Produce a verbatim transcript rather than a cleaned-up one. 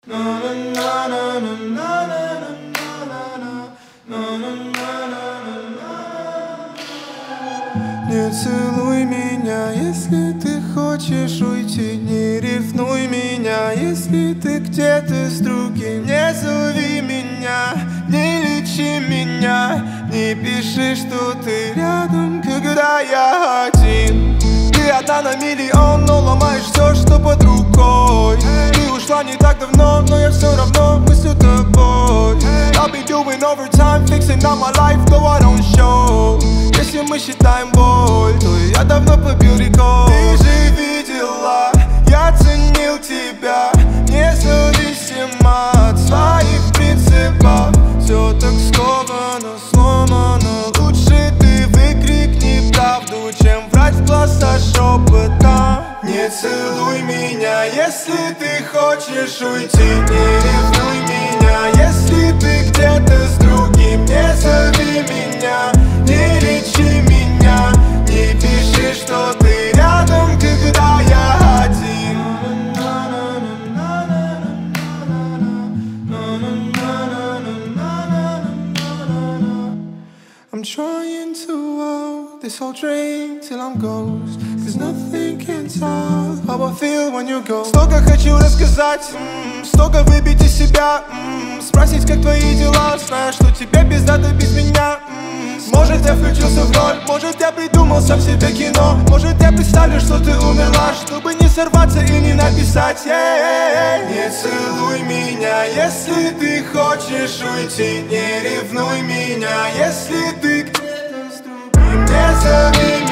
Не целуй меня, если ты хочешь уйти. Не ревнуй меня, если ты где-то с другим. Не зови меня, не лечи меня. Не пиши, что ты рядом, когда я один. Ты одна на миллион, но ломаешь все, что под рукой. Ты ушла не так давно, но я все равно мыслю тобой. I've been doing overtime, fixing up my life, though I don't show. Если мы считаем боль, то я давно побил рекорд. Ты же видела, я ценил тебя, независимо от своих принципов. Все так сковано, сломано. Лучше ты выкрикни правду, чем врать в глаза шепотом. Не целуй меня, если ты хочешь уйти. Не ревнуй меня, если ты где-то с другим. Не зови меня, не лечи меня. Не пиши, что ты рядом, когда я один. I'm trying to out this whole drink till I'm ghost. Cause nothing can top how I feel when you go. Столько хочу рассказать, м-м, столько выбить из себя, м-м, спросить, как твои дела. Знаю, что тебе пиздато без меня, м-м. Может, я включился в роль, может, я придумал сам себе кино. Может, я представлю, что ты умерла, чтобы не сорваться и не написать, yeah. Не целуй меня, если ты хочешь уйти. Не ревнуй меня, если ты где-то с другим. Не зови меня.